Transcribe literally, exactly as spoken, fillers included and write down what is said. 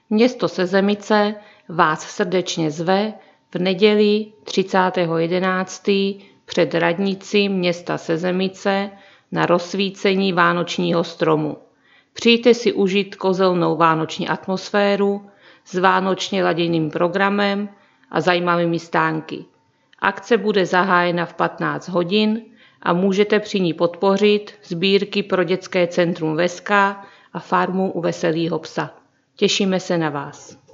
Město Sezemice vás srdečně zve v neděli třicátého jedenáctého před radnici města Sezemice na rozsvícení vánočního stromu. Přijďte si užít kozelnou vánoční atmosféru s vánočně laděným programem a zajímavými stánky. Akce bude zahájena v patnáct hodin a můžete při ní podpořit sbírky pro dětské centrum Veska a farmu u Veselýho psa. Těšíme se na vás.